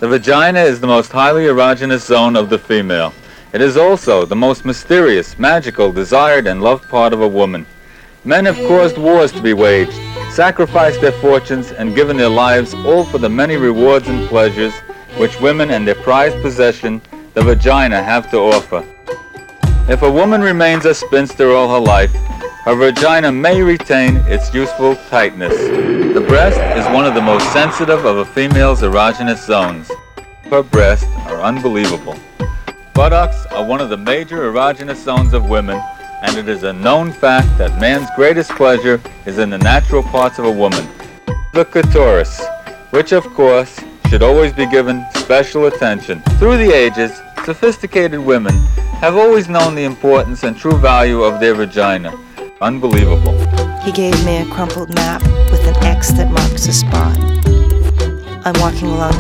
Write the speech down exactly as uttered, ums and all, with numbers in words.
The vagina is the most highly erogenous zone of the female. It is also the most mysterious, magical, desired, and loved part of a woman. Men have caused wars to be waged, sacrificed their fortunes, and given their lives, all for the many rewards and pleasures which women and their prized possession, the vagina, have to offer. If a woman remains a spinster all her life, her vagina may retain its useful tightness. The breast is one of the most sensitive of a female's erogenous zones. Her breasts are unbelievable. Buttocks are one of the major erogenous zones of women, and it is a known fact that man's greatest pleasure is in the natural parts of a woman, the clitoris, which of course should always be given special attention. Through the ages, sophisticated women have always known the importance and true value of their vagina. Unbelievable. He gave me a crumpled map with an X that marks a spot. I'm walking along